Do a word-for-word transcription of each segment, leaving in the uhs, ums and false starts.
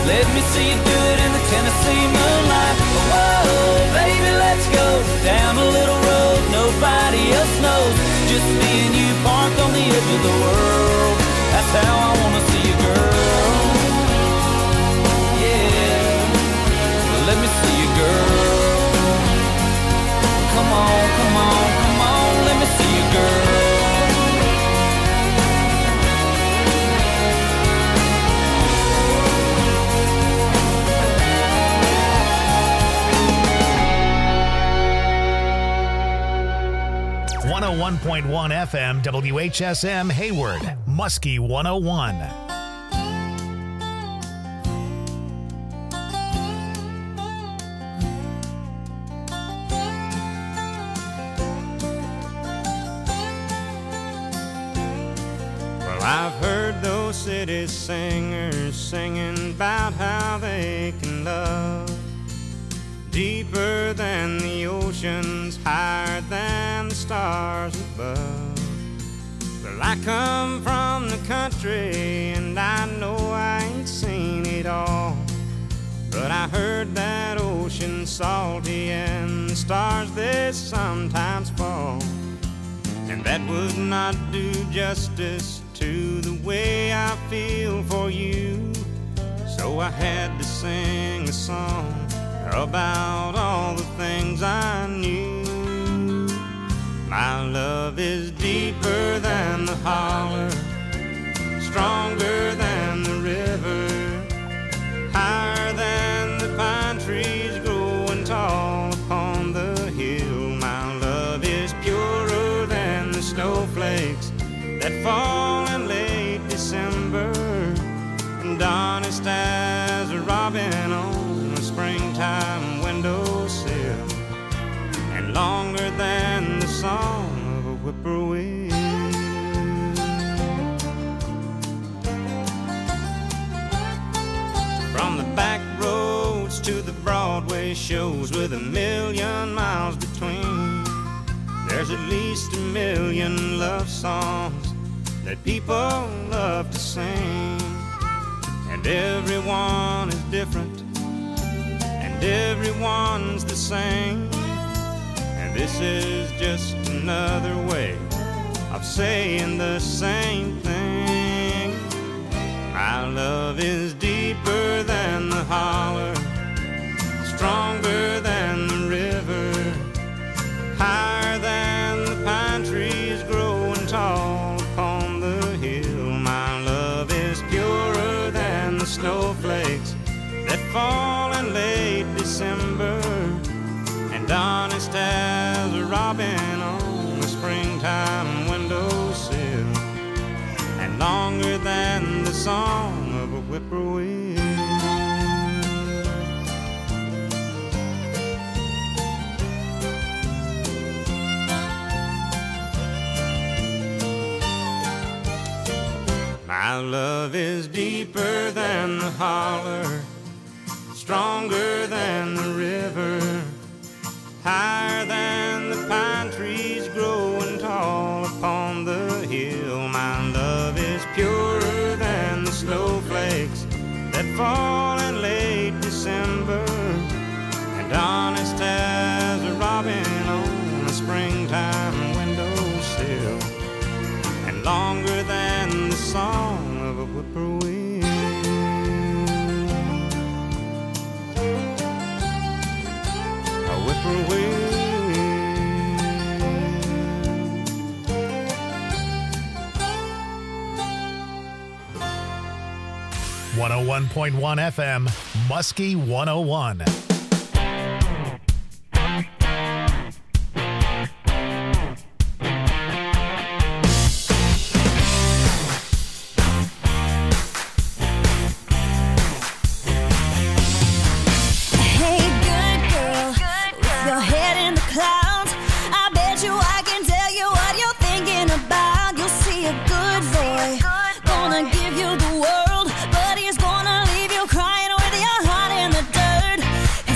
Let me see you do it in the Tennessee moonlight. Whoa, baby, let's go down a little road nobody else knows. Just me and you parked on the edge of the world. That's how I wanna see you, girl. Yeah, let me see you, girl. Come on, come on, come on, let me see you, girl. one oh one point one F M, W H S M, Hayward, Muskie one oh one. Well, I've heard those city singers singing about how they can love deeper than the oceans, higher than the stars above. Well, I come from the country and I know I ain't seen it all, but I heard that ocean salty and the stars they sometimes fall, and that would not do justice to the way I feel for you. So I had to sing a song about all the things I knew. My love is deeper than the holler, stronger than the river, higher than the pine trees growing tall upon the hill. My love is purer than the snowflakes that fall in late December, and honest as a robin on springtime windowsill, and longer than the song of a whippoorwill. From the back roads to the Broadway shows with a million miles between, there's at least a million love songs that people love to sing, and everyone is different, everyone's the same, and this is just another way of saying the same thing. My love is deeper than the holler, stronger than the river, higher than the pine trees growing tall upon the hill. My love is purer than the snowflakes that fall in late December, and honest as a robin on a springtime windowsill, and longer than the song of a whippoorwill. My love is deeper than the holler, stronger than the river, higher than the pine trees growing tall upon the hill. My love is purer than the snowflakes that fall in late December, and honest as a robin on a springtime windowsill, and longer than the song of a whippoorwill. one oh one point one F M, Muskie one oh one. Give you the world, but he's gonna leave you crying with your heart in the dirt.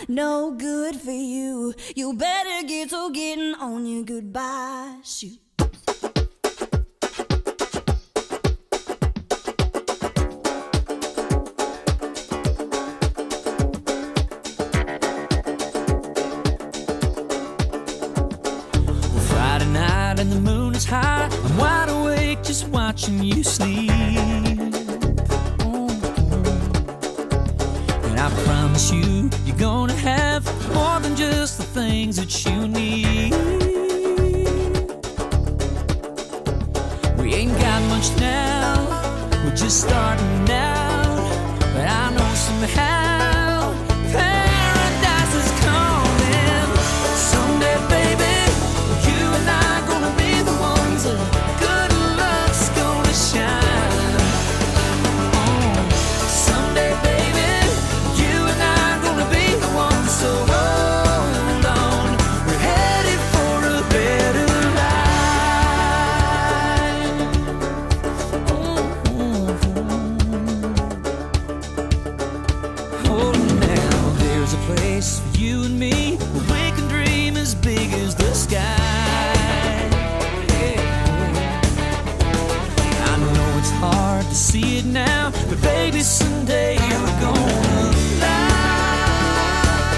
no good for you. You better get to getting on your goodbye shoot. Friday night and the moon is high. I'm wide awake just watching you sleep. And I promise you, you're gonna have more than just the things that you need. We ain't got much now, we're just starting out. But I know somehow paradise is coming someday, baby. You and I gonna be the ones that good luck's gonna shine on. Someday, baby, you and I gonna be the ones. So hold on, we're headed for a better life. Hold on now, there's a place for you and me where we can dream as big as the sky. I know it's hard to see it now, but baby, someday we're gonna fly.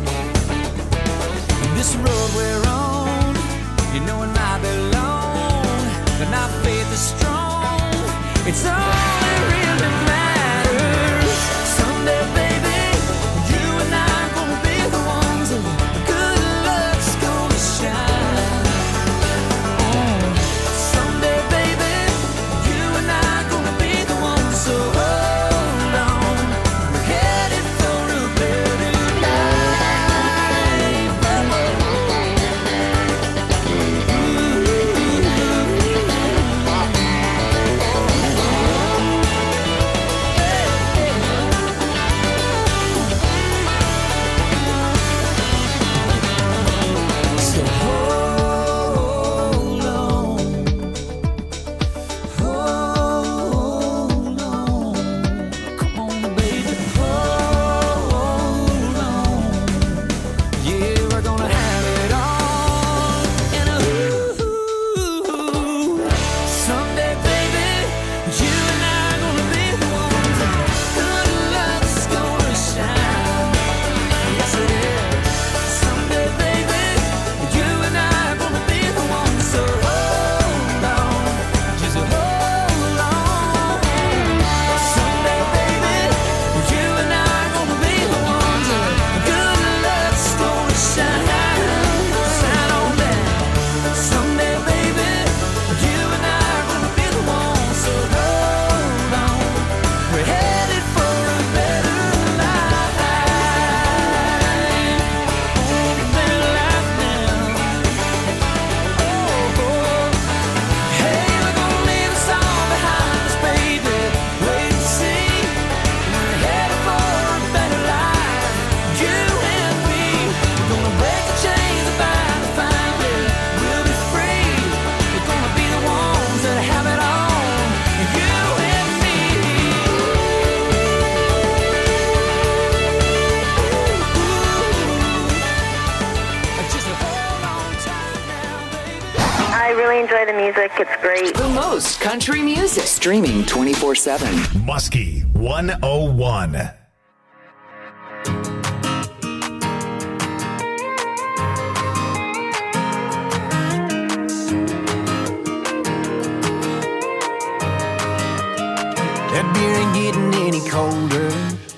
This road we're on, you know it might be long, but our faith is strong. It's all that really matters. Someday, baby, you and I gonna be the ones that good luck's gonna shine on. Someday, baby, you and I gonna be the ones. So hold on, we're headed for a better life. So hold on, hold on, come on, baby, hold on. Yeah, we're gonna have it all. And ooh, someday, baby, you and I gonna be the ones. Good luck's gonna shine. Yes, it is. Someday, baby, you and I gonna be the ones. So hold on, just hold on. Someday, baby, you and I gonna be the ones. Good luck's gonna shine. Shine on down. Someday, baby, you and I gonna be the ones. So hold on, we're headed for a better life. Oh, a better life now. Oh, hey, we're gonna leave us all behind us, baby. Wait and see. We're headed for a better life. You and me. We're gonna break the chains that bind us finally. We'll be free. We're gonna be the ones that have it all. You and me. Just hold on tight now, baby. I really enjoy the music. It's great. The most country music. Streaming twenty-four seven. Muskie one oh one. That beer ain't getting any colder,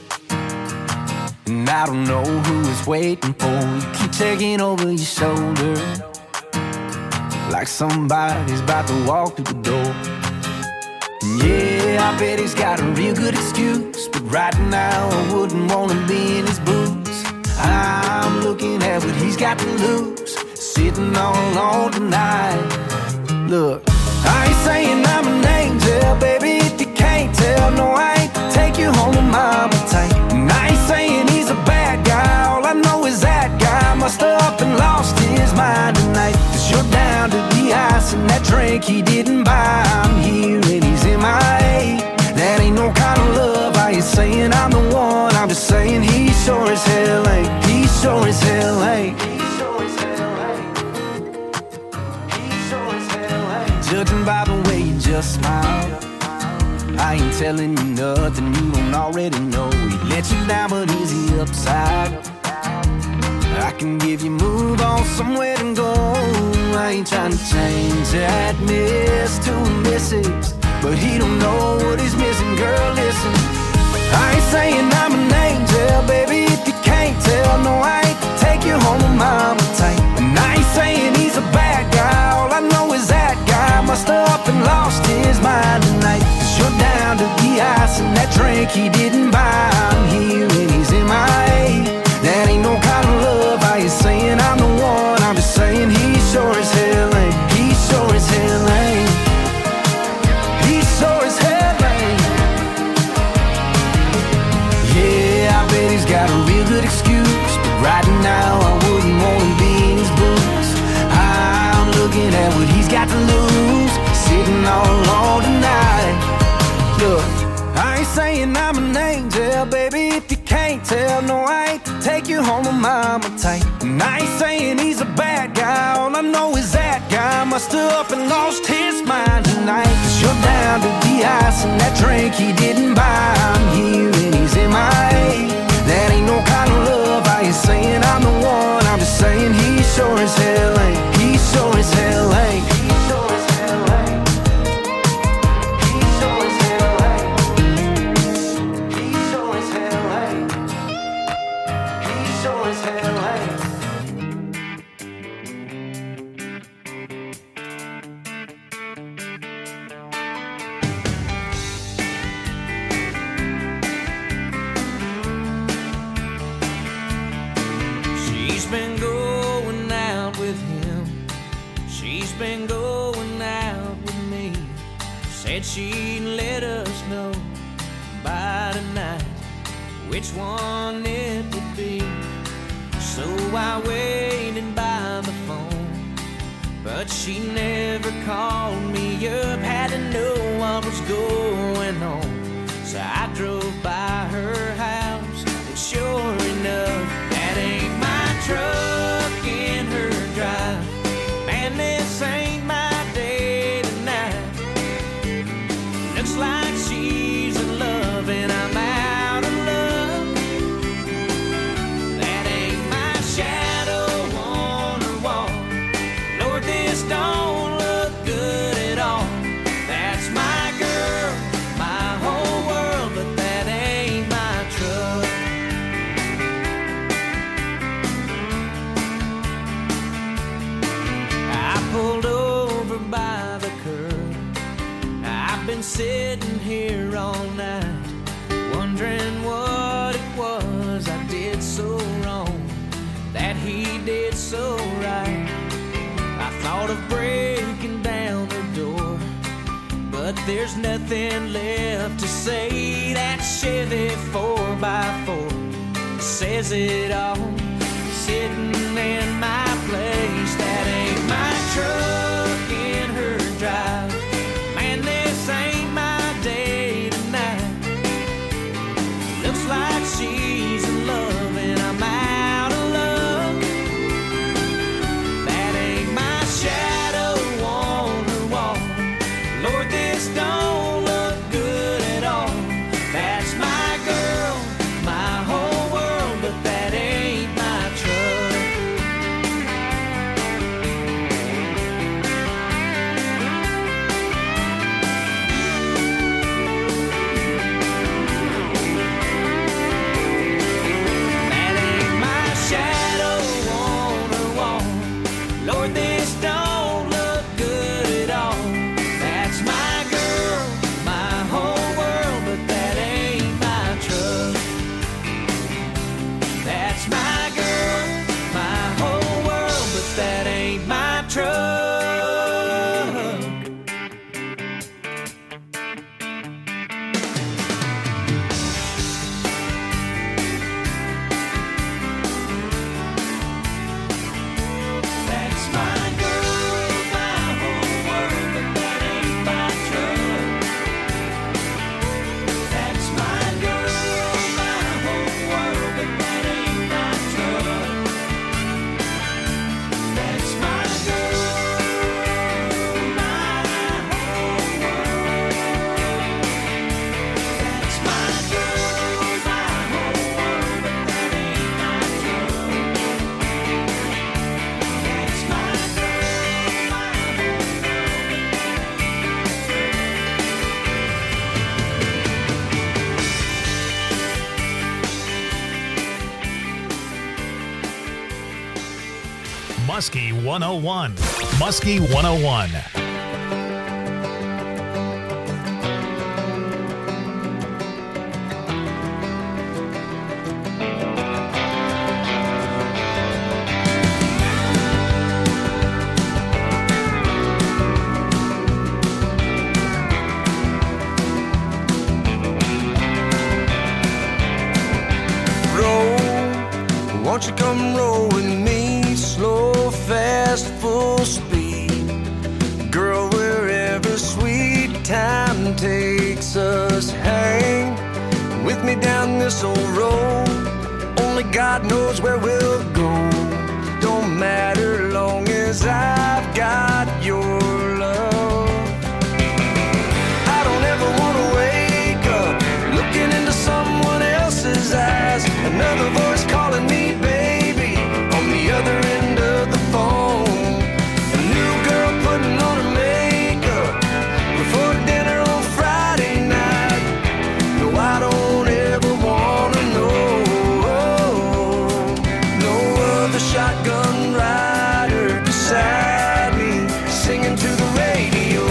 and I don't know who it's waiting for. You keep taking over your shoulder, like somebody's about to walk through the door. And yeah, I bet he's got a real good excuse, but right now I wouldn't wanna be in his boots. I'm looking at what he's got to lose, sitting all on tonight. Look, I ain't saying I'm an angel, baby, if you can't tell. No, I ain't to take you home to mama tight. And I ain't saying he's a bad guy, all I know is that guy must have up and lost his mind tonight. Cause you're down to the ice and that drink he didn't buy. I'm here and he's M I A. That ain't no kind of love. I ain't saying I'm the one, I'm just saying he sure as hell ain't. He sure as hell ain't. Judging by the way you just smile, I ain't telling you nothing you don't already know. He let you down, but is he upside? I can give you move on somewhere to go. I ain't trying to change that miss to a missus, but he don't know what he's missing. Girl, listen, I ain't saying I'm an angel, baby, if you can't tell. No, I ain't to take you home with mama tight. And I ain't saying he's a bad guy, all I know is that guy must have up and lost his mind tonight. Cause you're down to the ice and that drink he didn't buy. I'm here and he's in my A. That ain't no kind of love. I ain't saying I'm the one, I'm just saying he sure as hell ain't. He sure as hell ain't. He sure as hell ain't. Yeah, I bet he's got a real good excuse, but right now I wouldn't want to be in his boots. I'm looking at what he's got to lose, sitting all alone tonight. Look, I ain't saying I'm an angel, baby, if you can't tell. No, I ain't to take you home with mama tight. And I ain't saying he's a bad guy, all I know is that guy must have up and lost his mind tonight. Cause you're down to the ice and that drink he didn't buy. I'm here and he's in my A. That ain't no kind of love. I ain't saying I'm the one, I'm just saying he sure as hell ain't. He sure as hell ain't. He sure as hell ain't. He sure as hell ain't. He sure as hell ain't. He sure as hell ain't. She's been going out with him. She's been going out with me. Said she'd let us know by tonight which one it would be. So I waited by the phone, but she never called me up. Had to know what was going on, so I drove by her house, and sure enough, that ain't my truck in her drive. Man, this ain't my day tonight. Looks like she's in love and I'm out of luck. That ain't my shadow on her wall. Lord, this don't look good at all. That's my girl, my whole world, but that ain't my truck. I pulled over by the curb. I've been sitting here all night, wondering what it was I did so wrong, that he did so right. I thought of breaking down the door, but there's nothing left to say. That Chevy four by four says it all, sitting in my place. That ain't my truck in her drive. Man, this ain't my day tonight. Looks like she's in love and I'm out of luck. That ain't my shadow on her wall. Lord, this don't look good at all. That's my girl, my whole world, but that ain't my truck. Muskie one oh one. Muskie one oh one. Won't you come roll with me, slow, fast, full speed, girl, wherever sweet time takes us. Hang with me down this old road, only God knows where we'll go. Don't matter long as I've got your love. I don't ever want to wake up looking into someone else's eyes, another voice calling me baby on the other end of the phone. A new girl putting on her makeup before dinner on Friday night. No, I don't ever wanna know. No other shotgun rider beside me singing to the radio.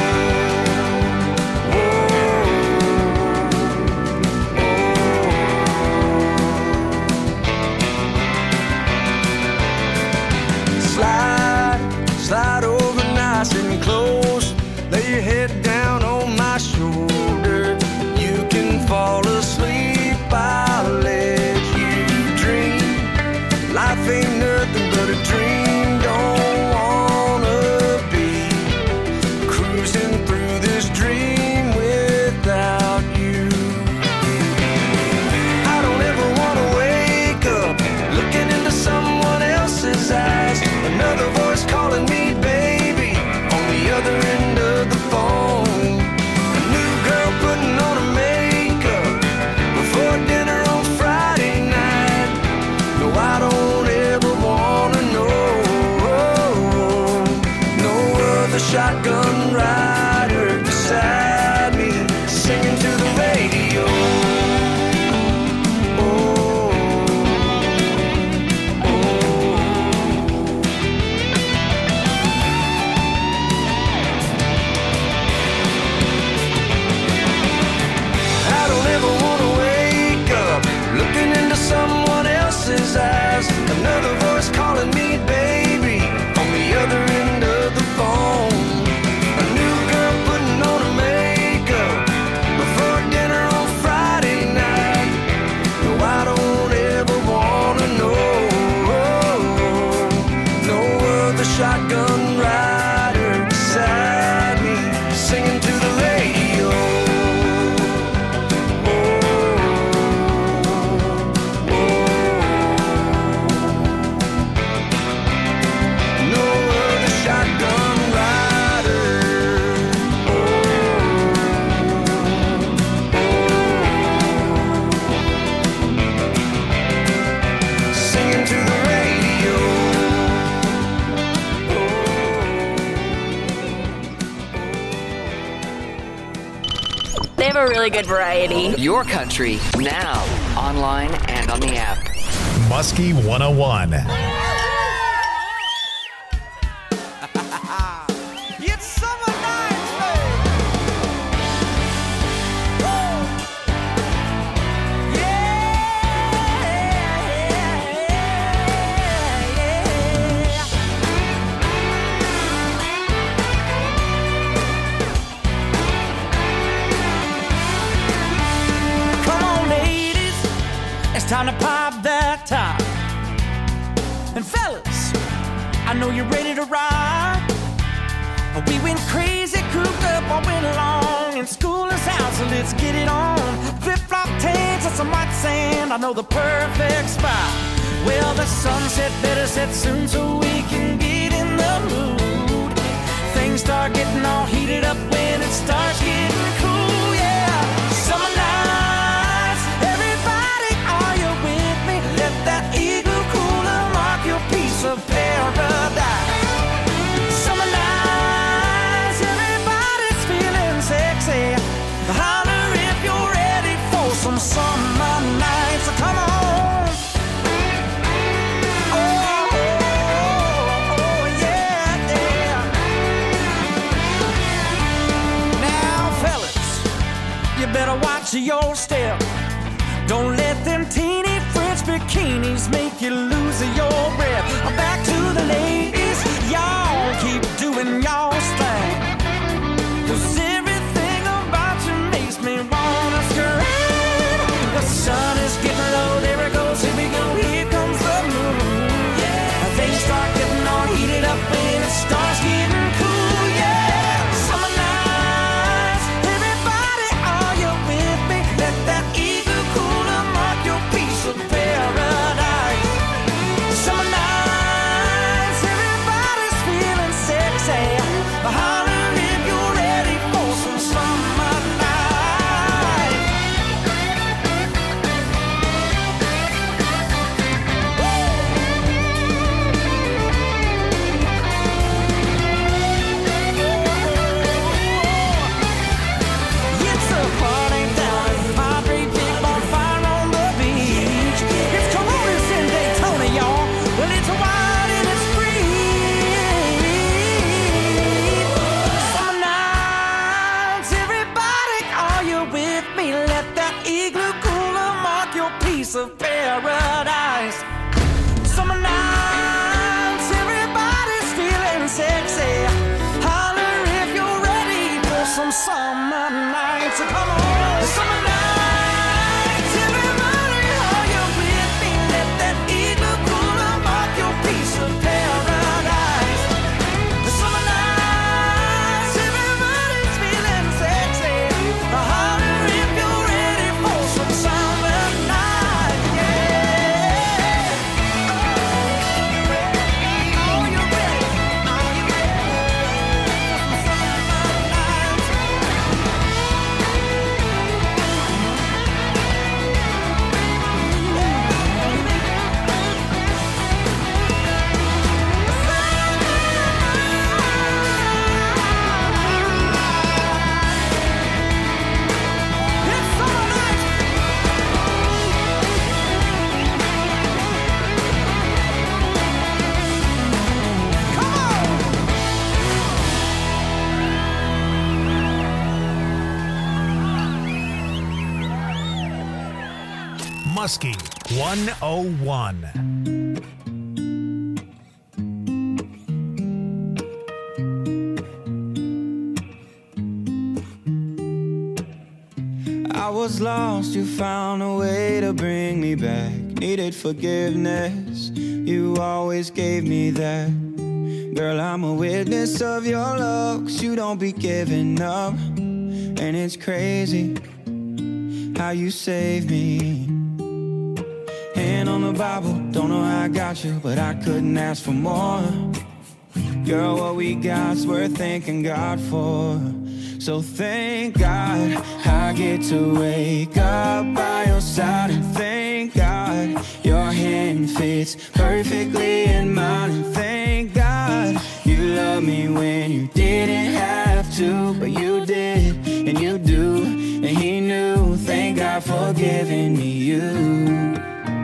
Slide over nice and close, lay your head down on my shoulder. You can fall asleep, I'll let you dream. Life ain't nothing but a dream, don't wanna be cruising through this dream without you. I don't ever wanna wake up looking into someone else's eyes, another voice calling me baby on the other end of the phone. A new girl putting on her makeup before dinner on Friday night. No, I don't ever wanna know. No other shotgun rider beside me singing to the radio. Someone else's eyes, another voice calling me baby on the other end of the phone. A new girl putting on her makeup before dinner on Friday night. No, I don't ever wanna know. No other shotgun rider beside me singing to the radio. They have a really good variety. Your country, now, online and on the app. Muskie one oh one. It's summer night, babe. It's time to pop that top. And fellas, I know you're ready to ride. We went crazy, cooped up all winter long, and school is out, so let's get it on. Flip-flop tanks and some white sand, I know the perfect spot. Well, the sunset better set soon so we can get in the mood. Things start getting all heated up when it starts getting cool, yeah. Summer nights, everybody, are you with me? Let that igloo cooler mark your piece of paradise. Summer nights, everybody's feeling sexy. Holler if you're ready for some summer nights. So come on. Oh, oh, oh. watch your step. Don't let them teeny French bikinis make you lose your breath. Back to the ladies, y'all keep doing y'all's thing. 'Cause everything about you makes me wanna scream. The sun is getting low, there it goes, here we go, here comes the moon. Yeah, things start getting all heated up and it starts getting cool. Yeah, summer nights, everybody, are you with me? Let that eagle cooler mark your piece of paradise. Summer nights, everybody's feeling sexy. Holler if you're ready for some summer night. It's a party down at Padre, big bonfire on the beach. It's Coronas in Daytona, y'all. Well, it's wild and it's free. Summer nights, everybody, are you with me? Let that igloo cooler mark your piece of paradise. Summer nights, everybody's feeling sexy. Holler if you're ready for some summer nights. So come on, summer nights, everybody, are you with me? Let that igloo cooler mark your piece of paradise. Summer nights, everybody's feeling sexy. Holler if you're ready for some summer nights. Yeah. Are you ready? Are you ready for some summer nights? It's summer nights. Come on. Muskie one oh one. I was lost, you found a way to bring me back. Needed forgiveness, you always gave me that. Girl, I'm a witness of your love, 'cause you don't be giving up. And it's crazy how you saved me. Hand on the Bible, don't know how I got you, but I couldn't ask for more. Girl, what we got's worth thanking God for. So thank God I get to wake up by your side. And thank God your hand fits perfectly in mine. And thank God you love me when you didn't have to, but you did, and you do, and he knew. Thank God for giving me you.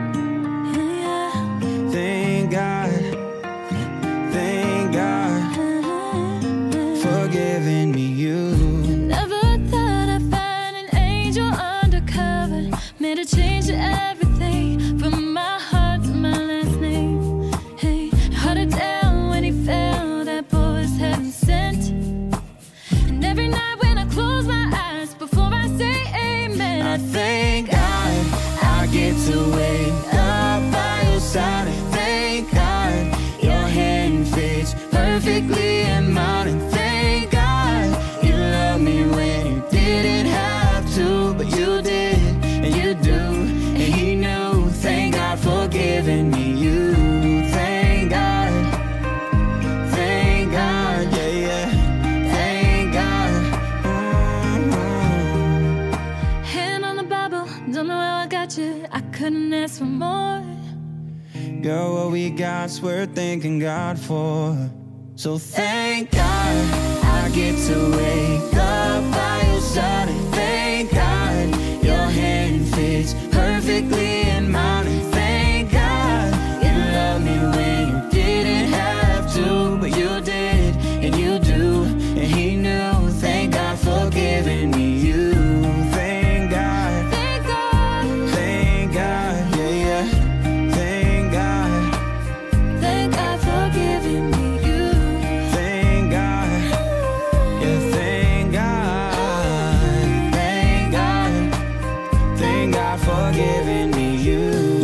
Thank God, thank God for giving me you. Never thought I'd find an angel undercover. Made a change to everything, from my heart to my last name. Hey, held it down when he fell, that boy was heaven sent. And every night when I close my eyes, before I say amen, I thank God I get to wake up by your side. And thank God your hand fits perfectly in mine. And thank God you love me when you didn't have to, but you did, and you do, and he knew. Thank God for giving me you. Thank God, thank God, yeah, yeah. Thank God. Mm-hmm. hand on the Bible, don't know how I got you, I couldn't ask for more. Girl, what we got's worth thanking God for. So thank God I get to wake up by your side. And thank God your hand fits perfectly in mine. And thank God you love me when you didn't have to, but you did, and you do, and he knew. Thank God for giving me you. Thank God. Thank God for giving me you.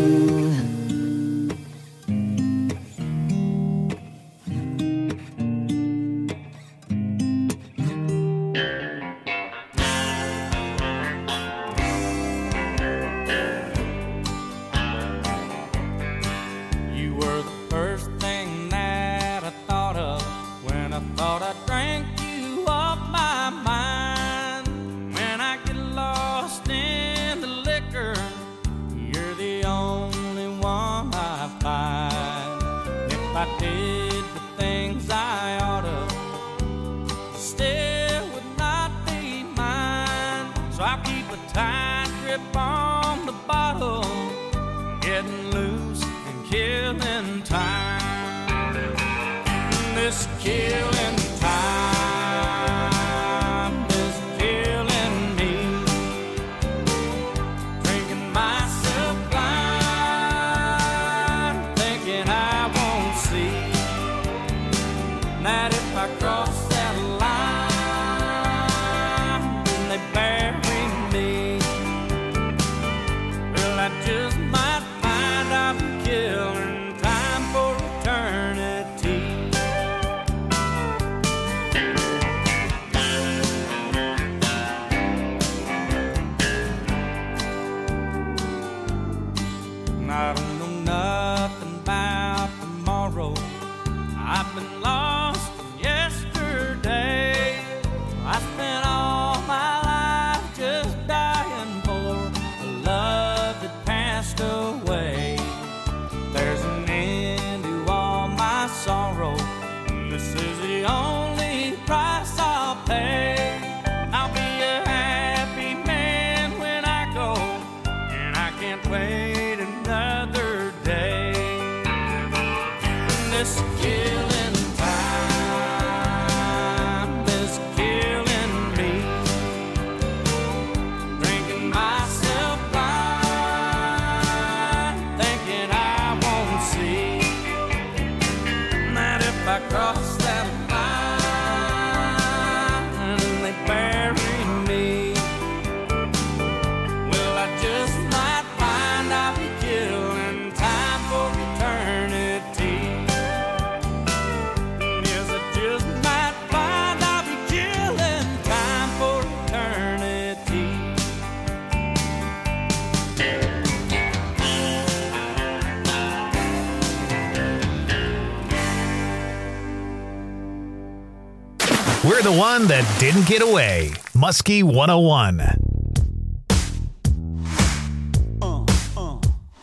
We're the one that didn't get away. Muskie one oh one. Uh, uh.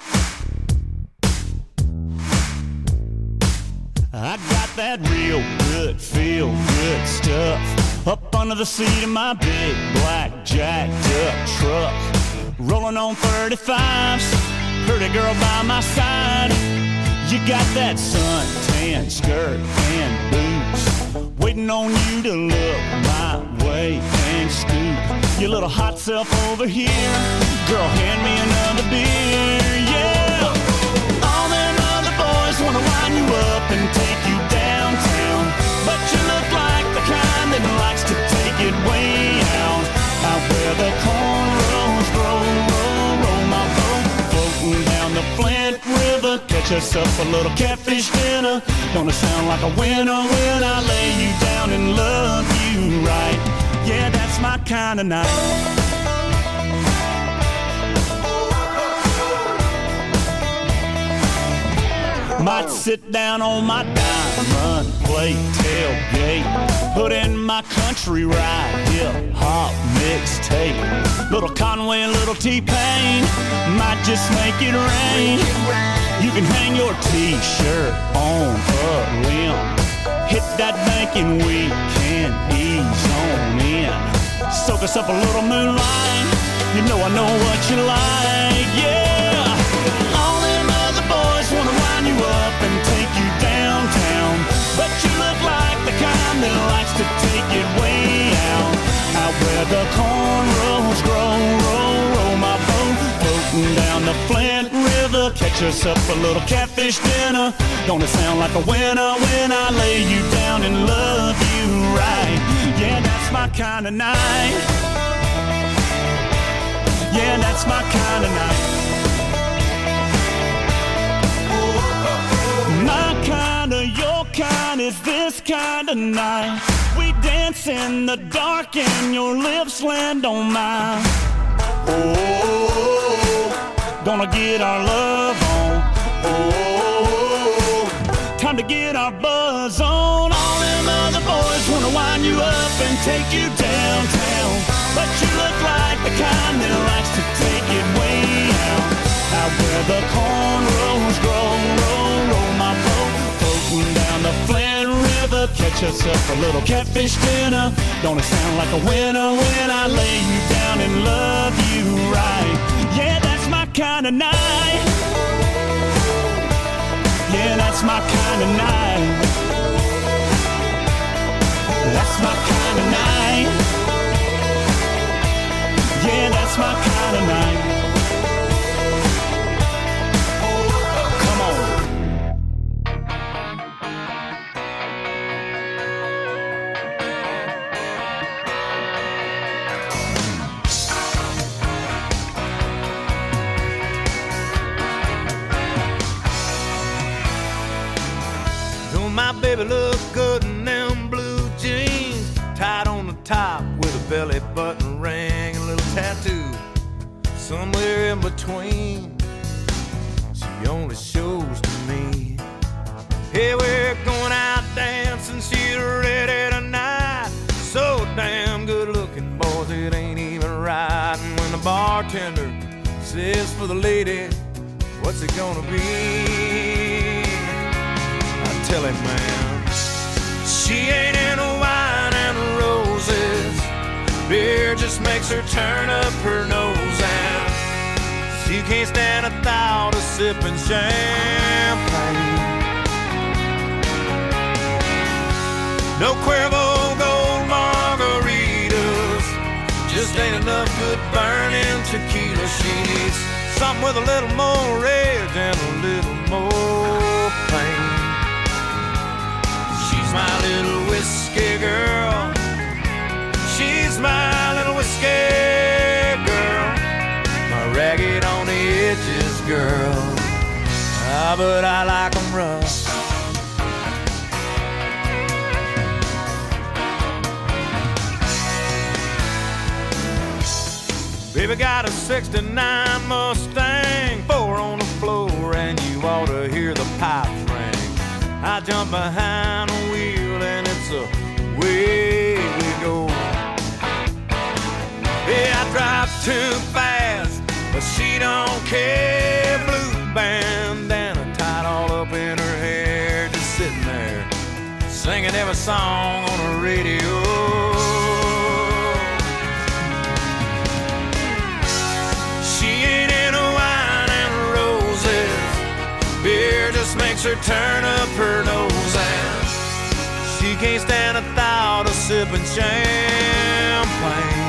I got that real good, feel good stuff up under the seat of my big black jacked up truck. Rolling on thirty-fives, pretty girl by my side. You got that suntan skirt and boots, waiting on you to look my way and scoop your little hot self over here. Girl, hand me another beer, yeah. All them other boys wanna line you up and take you downtown, but you look like the kind that likes to take it way out, out where the cornrows grow, roll, roll my boat, floating down the Flint River. Catch us up a little catfish dinner. Gonna sound like a winner when I lay you down and love you right. Yeah, that's my kind of night. Might sit down on my diamond plate tailgate, put in my country ride, hip hop mixtape. Little Conway, little T-Pain, might just make it rain. You can hang your t-shirt on a limb, hit that bank and we can ease on in. Soak us up a little moonlight, you know I know what you like, yeah. All them other boys wanna line you up and take you downtown, but you look like the kind that likes to take it way out, out where the cornrows grow, roll, roll my boat, floating down the Flint River. Catch us up a little catfish dinner. Gonna sound like a winner when I lay you down and love you right. Yeah, that's my kind of night. Yeah, that's my kind of night. My kind of, your kind is this kind of night. We dance in the dark and your lips land on mine. Oh, gonna get our love on. Oh, time to get our buzz on. All them other boys wanna wind you up and take you downtown, but you look like the kind that likes to take it way out. Out where the cornrows grow, roll, roll my boat, floating down the Flint River. Catch yourself a little catfish dinner. Don't it sound like a winner when I lay you down and love you right? Yeah, that's my kind of night. Yeah, that's my kind of night. That's my kind of night. Yeah, that's my kind of night. Come on. Don't my baby look good in them blue jeans, tied on the top with a belly button ring, a little tattoo somewhere in between. She only shows to me. Hey, we're going out dancing, she's ready tonight. So damn good looking, boys, it ain't even right. And when the bartender says for the lady, what's it gonna be? I tell him, man, she ain't into wine and roses. Beer just makes her turn up her nose, and she can't stand a thought of sipping champagne. No Cuervo gold margaritas, just ain't enough good burning tequila. She needs something with a little more rage and a little more pain. She's my little whiskey girl. She's my little whiskey girl. My ragged on the edges girl. Ah, but I like 'em rough. Baby got a sixty-nine Mustang, four on the floor, and you ought to hear the pipes ring. I jump behind the wheel and it's away we go. Yeah, I drive too fast, but she don't care. Blue bandana tied all up in her hair, just sitting there singing every song on the radio. She ain't into wine and roses. Beer just makes her turn up her nose, and she can't stand a thought of sipping champagne.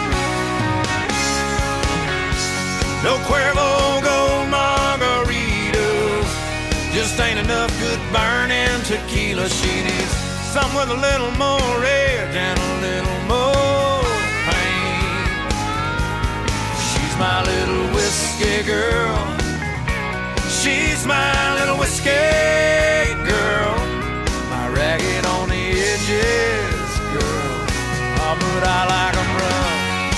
No Cuervo gold margaritas, just ain't enough good burning tequila. She needs something with a little more edge and a little more pain. She's my little whiskey girl. She's my little whiskey girl. My ragged on the edges girl. Oh, but I like 'em rough.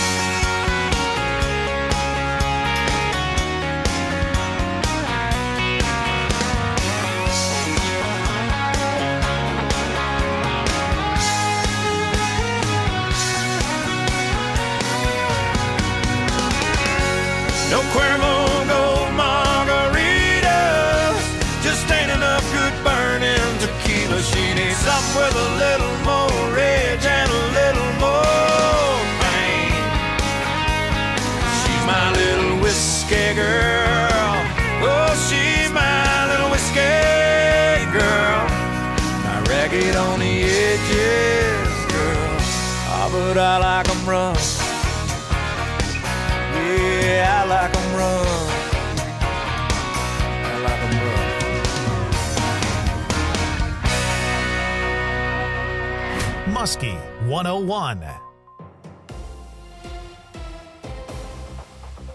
No Cuervo gold margaritas, just ain't enough good burning tequila. She needs something with a little more edge and a little more pain. She's my little whiskey girl. Oh, she's my little whiskey girl. My ragged on the edges girl. Ah, but I like 'em rough. Yeah, I like 'em rough. I like 'em rough. Muskie one oh one.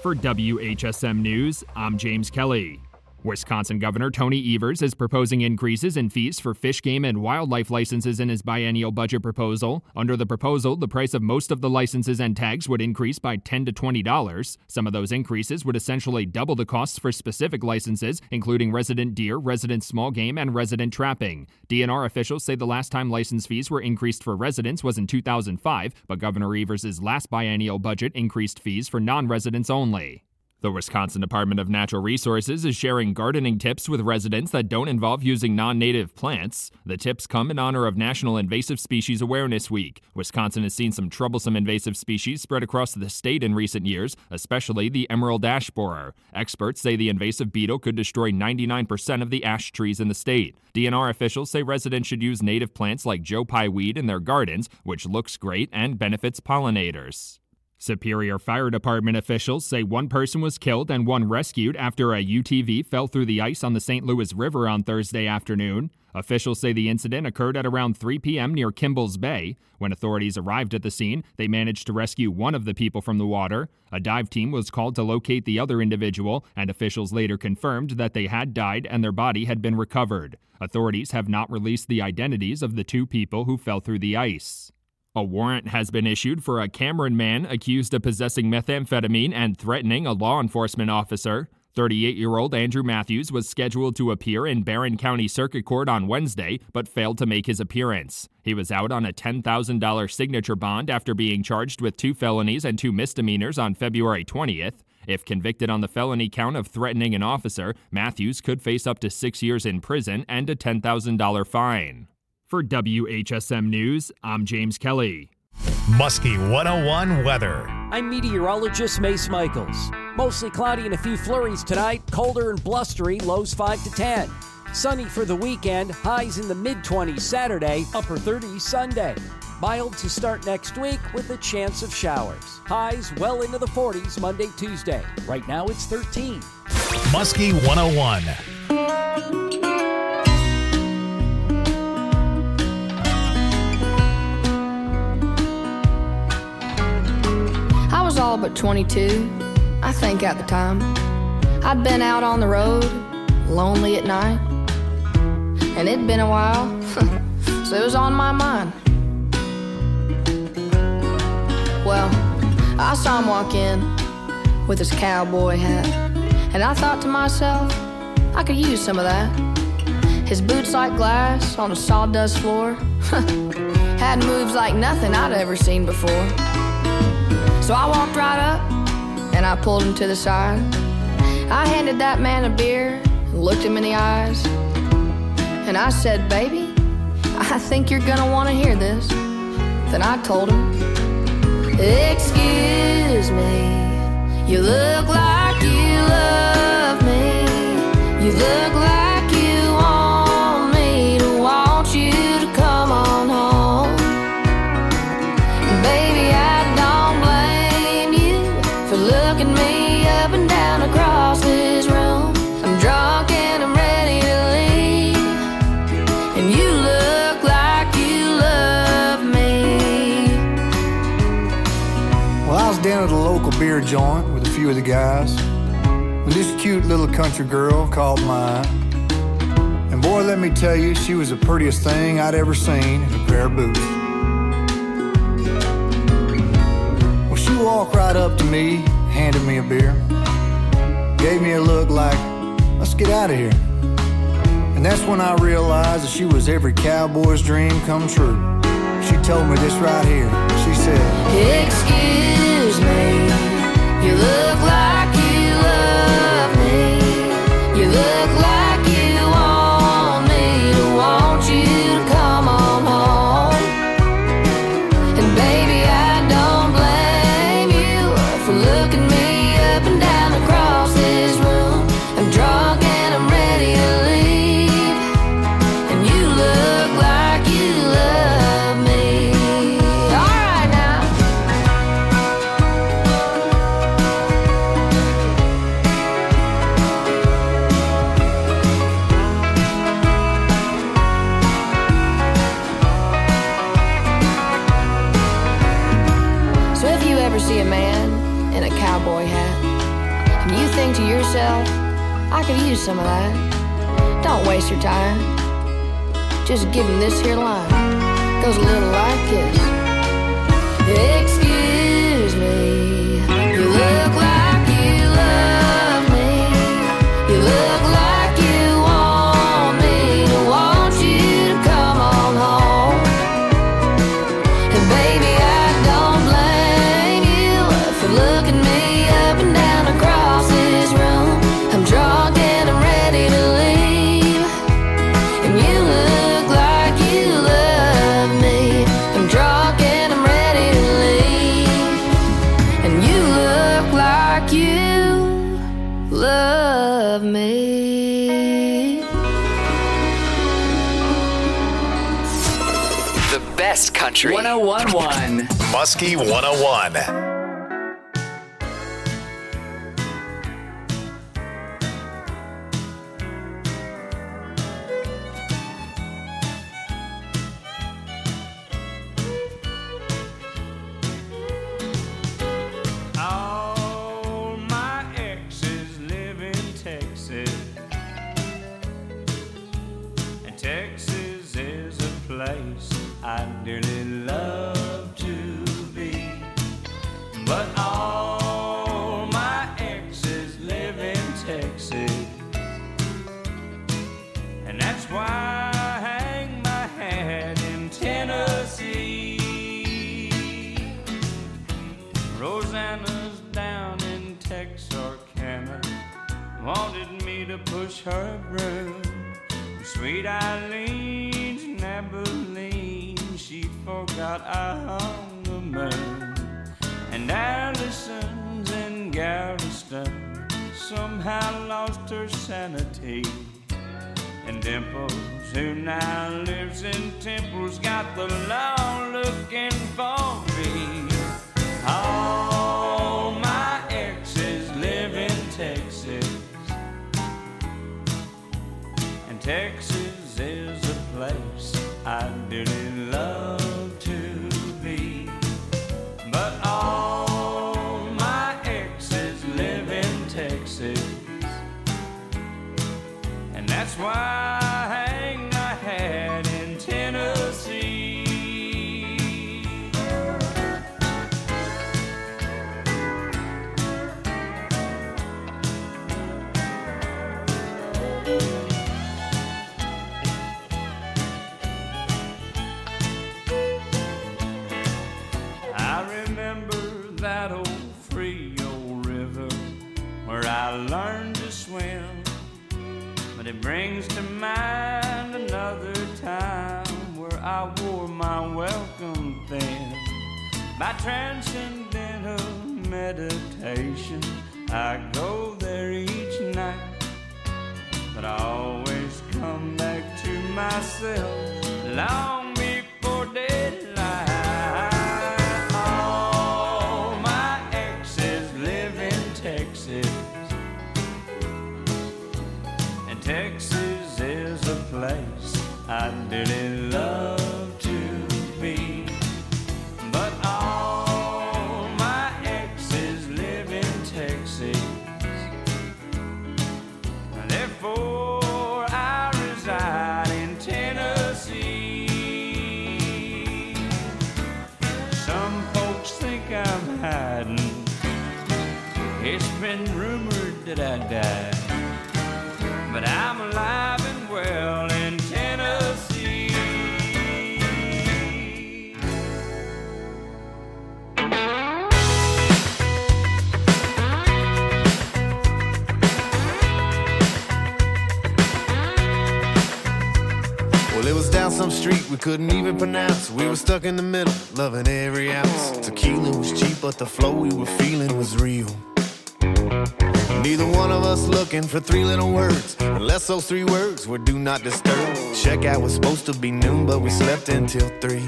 For W H S M News, I'm James Kelly. Wisconsin Governor Tony Evers is proposing increases in fees for fish, game, and wildlife licenses in his biennial budget proposal. Under the proposal, the price of most of the licenses and tags would increase by ten to twenty dollars. Some of those increases would essentially double the costs for specific licenses, including resident deer, resident small game, and resident trapping. D N R officials say the last time license fees were increased for residents was in two thousand five, but Governor Evers' last biennial budget increased fees for non-residents only. The Wisconsin Department of Natural Resources is sharing gardening tips with residents that don't involve using non-native plants. The tips come in honor of National Invasive Species Awareness Week. Wisconsin has seen some troublesome invasive species spread across the state in recent years, especially the emerald ash borer. Experts say the invasive beetle could destroy ninety-nine percent of the ash trees in the state. D N R officials say residents should use native plants like Joe Pye weed in their gardens, which looks great and benefits pollinators. Superior Fire Department officials say one person was killed and one rescued after a U T V fell through the ice on the Saint Louis River on Thursday afternoon. Officials say the incident occurred at around three p.m. near Kimball's Bay. When authorities arrived at the scene, they managed to rescue one of the people from the water. A dive team was called to locate the other individual, and officials later confirmed that they had died and their body had been recovered. Authorities have not released the identities of the two people who fell through the ice. A warrant has been issued for a Cameron man accused of possessing methamphetamine and threatening a law enforcement officer. thirty-eight-year-old Andrew Matthews was scheduled to appear in Barron County Circuit Court on Wednesday, but failed to make his appearance. He was out on a ten thousand dollars signature bond after being charged with two felonies and two misdemeanors on February twentieth. If convicted on the felony count of threatening an officer, Matthews could face up to six years in prison and a ten thousand dollars fine. For W H S M News, I'm James Kelly. Muskie one oh one weather. I'm meteorologist Mace Michaels. Mostly cloudy and a few flurries tonight. Colder and blustery, lows five to ten. Sunny for the weekend, highs in the mid-twenties Saturday, upper thirties Sunday. Mild to start next week with a chance of showers. Highs well into the forties Monday, Tuesday. Right now it's thirteen. Muskie one oh one. I was all but twenty-two, I think at the time. I'd been out on the road, lonely at night. And it'd been a while, so it was on my mind. Well, I saw him walk in with his cowboy hat, and I thought to myself, I could use some of that. His boots like glass on a sawdust floor had moves like nothing I'd ever seen before. So I walked right up, and I pulled him to the side. I handed that man a beer, and looked him in the eyes. And I said, baby, I think you're gonna wanna hear this. Then I told him, excuse me, you look like you love me. You look like you want me to want you to come on home. Baby, I don't blame you for looking me up and down across this room. I'm drunk and I'm ready to leave, and you look like you love me. Well, I was down at a local beer joint with a few of the guys when this cute little country girl caught my eye. And boy, let me tell you, she was the prettiest thing I'd ever seen in a pair of boots. Well, she walked right up to me, handed me a beer, gave me a look like, let's get out of here. And that's when I realized that she was every cowboy's dream come true. She told me this right here. She said, excuse me, you look like you love me. You look like you want me to want you to come on home. And baby, I don't blame you for looking me up and down across this room. I'm drunk and I'm ready to leave, and you look like you love me. All right now. think to yourself, I could use some of that. Don't waste your time. Just give him this here line. Goes a little like this. Excuse me, you look like you love me. You look like you want me to want you to come on home. And baby, I don't blame you for looking me up and down across this room. I'm drunk and I'm ready to leave. And you look like you love me. I'm drunk and I'm ready to leave. And you look like you love me. The best country. one oh one point one. Muskie one oh one. All my exes live in Texas, and Texas is a place I dearly love to be. But all my exes live in Texas, and that's why I hang my hat in Tennessee. Rosanna's down in Texarkana, wanted me to push her broom. Sweet Eileen's in Abilene, she forgot I hung the moon. And Allison's in Galveston, somehow lost her sanity. And Dimples, who now lives in Temple's, got the law looking for me. All my exes live in Texas, and Texas is a place I dearly love to be. But all my exes live in Texas, and that's why I hang my hat in Tennessee. I remember that old Frio River where I learned to swim, but it brings to mind another time where I wore my welcome thin. By transcendental meditation, I go there each night, but I always come back to myself long before daylight. All my exes live in Texas, and Texas is a place I dearly love to be. But all my exes live in Texas, therefore I reside in Tennessee. Some folks think I'm hiding, it's been rumored that I died, but I'm alive and well in Tennessee. Well, it was down some street we couldn't even pronounce. We were stuck in the middle, loving every ounce. Tequila was cheap, but the flow we were feeling was real. Neither one of us looking for three little words, unless those three words were do not disturb. Checkout was supposed to be noon, but we slept until three.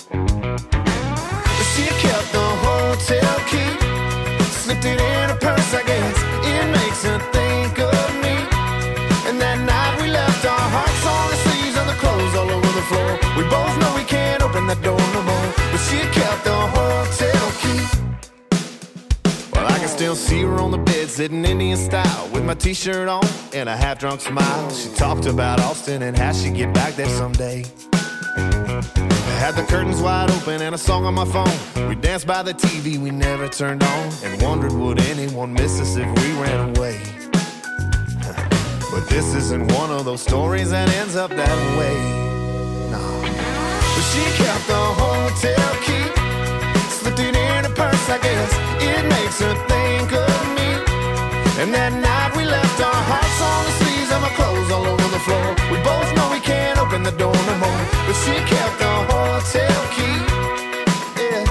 She kept the hotel key, slipped it in her purse, I guess. It makes her think of me. And that night we left our hearts on the sleeves and the clothes all over the floor. We both know we can't open that door no more, but she kept the hotel key. Well, I can still you'll see her on the bed, sitting Indian style, with my t-shirt on and a half-drunk smile. She talked about Austin and how she'd get back there someday. I had the curtains wide open and a song on my phone. We danced by the T V we never turned on, and wondered would anyone miss us if we ran away. But this isn't one of those stories that ends up that way. No. But she kept the hotel key, slipped it in her purse, I guess it makes her think of me. And that night we left our hearts on the sleeves of our clothes all over the floor. We both know we can't open the door no more, but she kept the hotel key. Yeah.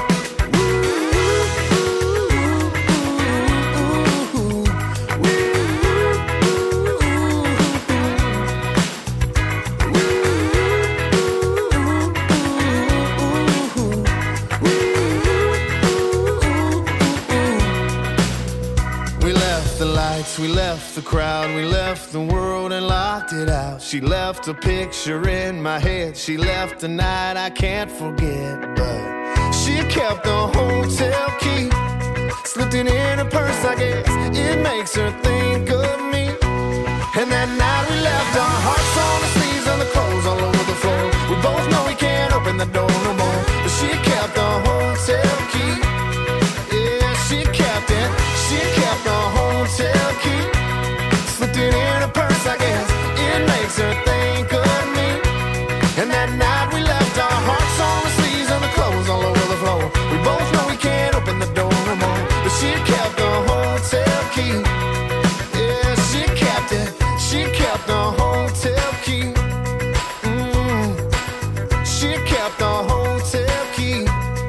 We left the crowd, we left the world and locked it out. She left a picture in my head, she left a night I can't forget. But she kept the hotel key, slipped it in her purse, I guess it makes her think of me. And that night we left our hearts on the sleeves and the clothes all over the floor. We both know we can't open the door no more, but she kept the hotel key. Yeah, she kept it, she kept the hotel key, slipped it in her purse, I guess it makes her think of me. And that night we left our hearts on the sleeves and the clothes all over the floor. We both know we can't open the door no more, but she kept the hotel key. Yeah, she kept it, she kept the hotel key. Mm, she kept the hotel key.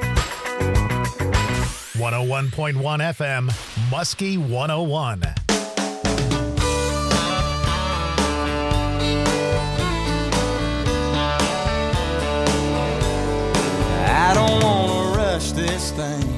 one oh one point one F M, Muskie one oh one. I don't wanna rush this thing,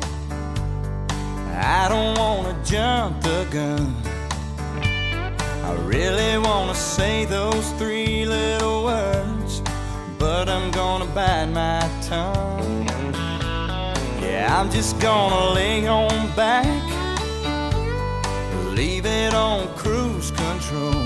I don't wanna jump the gun. I really wanna say those three little words, but I'm gonna bite my tongue. Yeah, I'm just gonna lay on back, leave it on cruise control.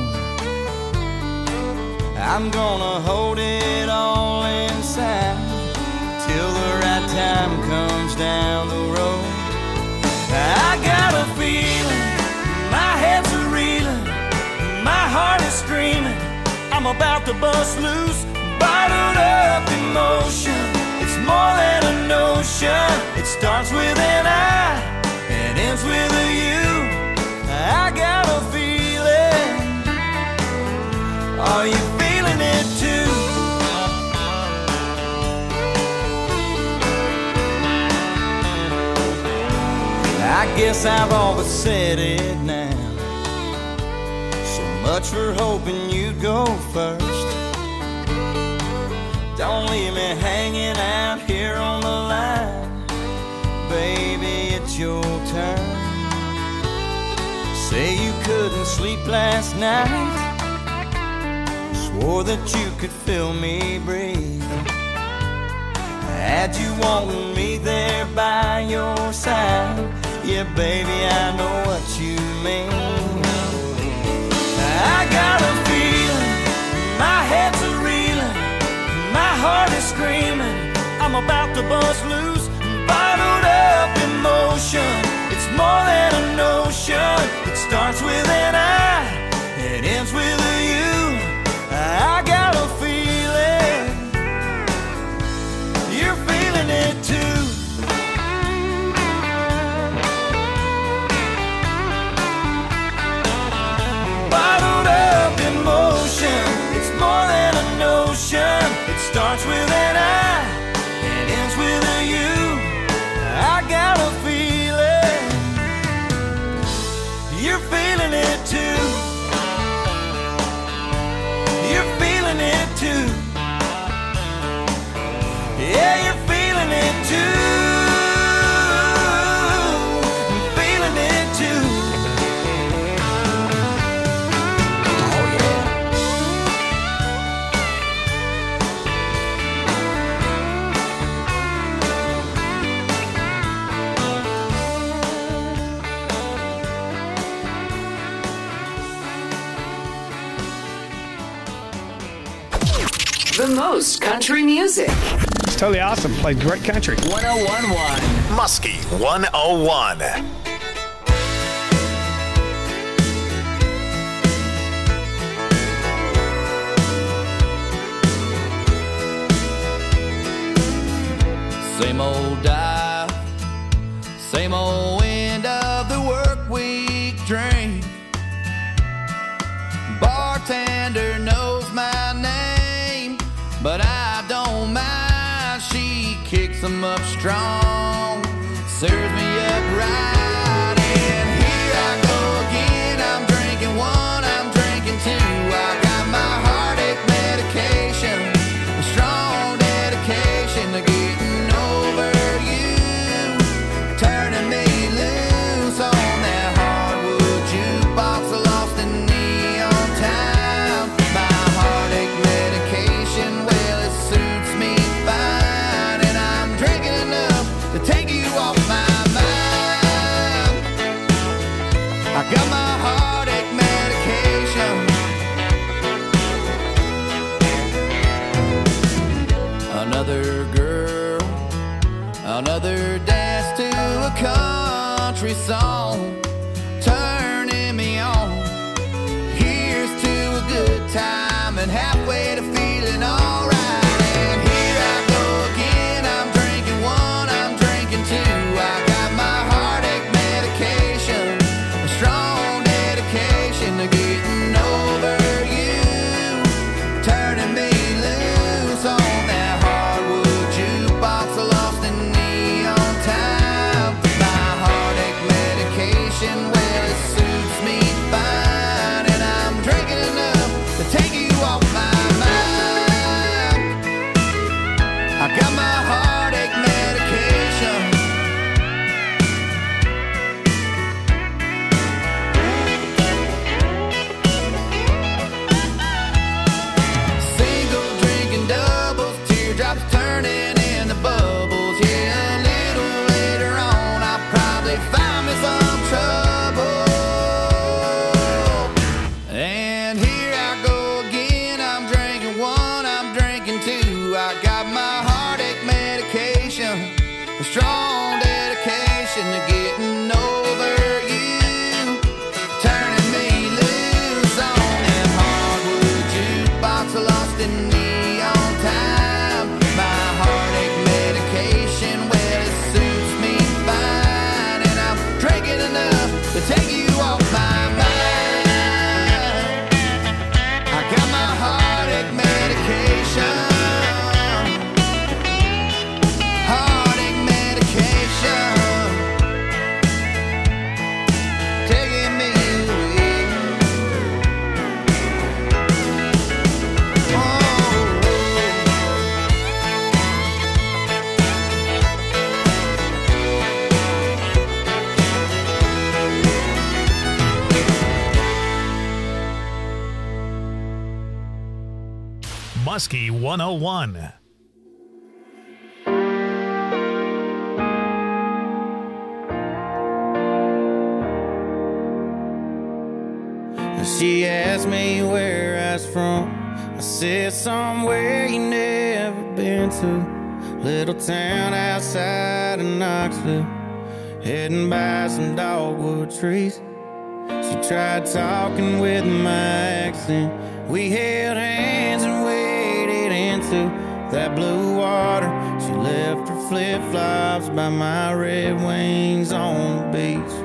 I'm gonna hold it all inside till the right time comes down the road. I got a feeling, my head's a reeling, my heart is screaming, I'm about to bust loose, bottled up emotion. It's more than a notion, it starts with an I and ends with a you. I got a feeling, are you feeling it too? I guess I've all but said it now. So much for hoping you'd go first. Don't leave me hanging out here on the line. Baby, it's your turn. Say you couldn't sleep last night, swore that you could feel me breathe. Had you wanting me there by your side, yeah, baby, I know what you mean. I got a feeling, my head's a reeling, my heart is screaming, I'm about to bust loose, bottled up emotion. It's more than a notion, it starts with an I, it ends with a you. I got a feeling, you're feeling it too. Bottled up emotion, it's more than a notion. It starts with an I, it ends with a you. I got a feeling, The most country music. It's totally awesome. Plays great country. one oh one point one. Muskie one oh one. Same old dive, same old end of the work week drink. Bartender knows my name, but I don't mind. She kicks them up strong, serves me up right. And here I go again. I'm drinking one, I'm drinking two. I got my heartache medication, a strong dedication to getting over you, turning me loose on that hardwood jukebox, lost in neon time. My heartache medication, well, it suits me fine, and I'm drinking enough to take you off my mind. I got my heartache medication. Another girl, another dance to a country song, turning me on. Here's to a good time and halfway to feeling alright. And here I go again. I'm drinking one, I'm drinking two. I got my heartache medication, a strong dedication to getting over you, turning me loose on that hardwood jukebox, lost in neon time. My heartache medication, well, it suits me fine, and I'm drinking enough to take you off my mind. I got my heartache medication. Single drinking doubles, teardrops turning into bubbles. Yeah, a little later on, I'll probably find me some trouble. And here I go again. I'm drinking one, I'm drinking two. I got my heartache medication, a strong dedication to getting over you, turning me loose on that hardwood jukebox, lost in neon time. My heartache medication, well, it suits me fine, and I'm drinking enough to take you off my mind. I got my heartache medication, heartache medication, taking me away. Oh. Muskie one oh one. She asked me where I was from. I said somewhere you never been to. Little town outside of Knoxville, heading by some dogwood trees. She tried talking with my accent. We held hands and waded into that blue water. She left her flip-flops by my Red Wings on the beach.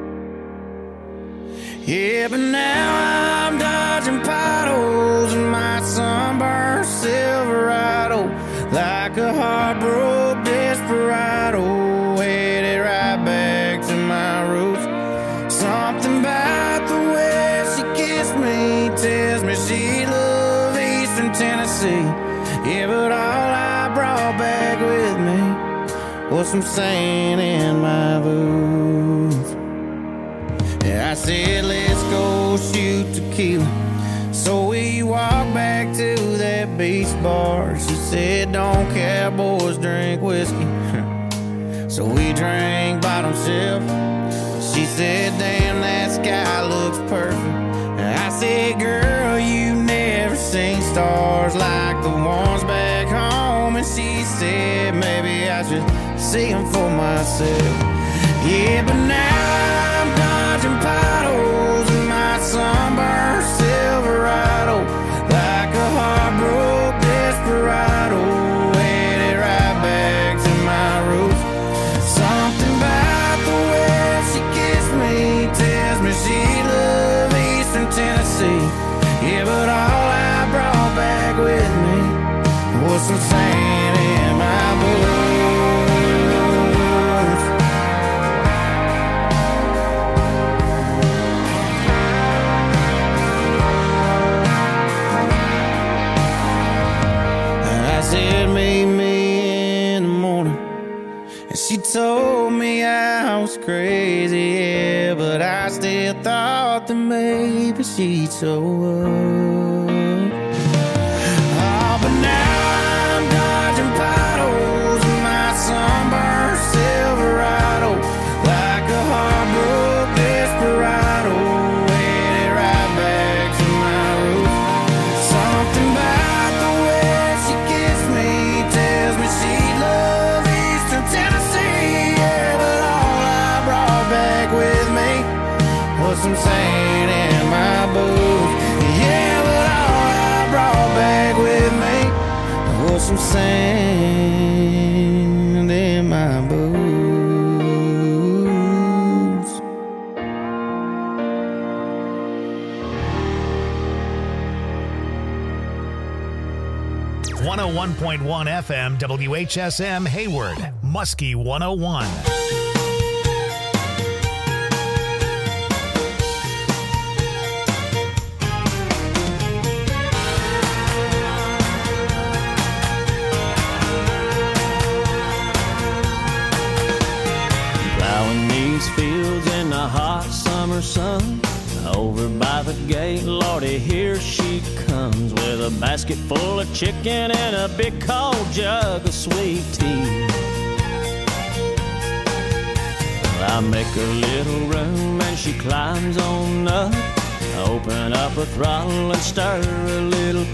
Yeah, but now I'm dodging potholes in my sunburned Silverado, like a heartbroken desperado, headed right back to my roots. Something about the way she kissed me tells me she loved Eastern Tennessee. Yeah, but all I brought back with me was some sand in my boots. I said, let's go shoot tequila. So we walked back to that beach bar. She said, don't cowboys drink whiskey. So we drank bottom shelf. She said, damn, that sky looks perfect. I said, girl, you never seen stars stars like the ones back home. And she said maybe I should see them for myself. Yeah, but now I'm dodging potholes in my sunburned Silverado, like a heartbroken desperado, headed right back to my roots. Something about the way she kissed me tells me she loved Eastern Tennessee. Yeah, but all I brought back with me was some sand in my boots. I said, meet me in the morning, and she told me I was crazy, yeah, but I still thought that maybe she'd show up. Oh, but now I'm dodging potholes in my sunburned Silverado, like a heartbroken desperado, headed right back to my roots. Something about the way she kissed me tells me she loved Eastern Tennessee, yeah, but all I brought back with me was some sand in my boots. Yeah, but all I brought back with me was some sand in my boots. one oh one point one F M W H S M Hayward, Muskie one oh one. Plowing these fields in the hot summer sun, over by the gate, Lordy, here she comes with a basket full of chicken and a big cold jug of sweet tea. I make a little room and she climbs on up, open up a throttle and stir a little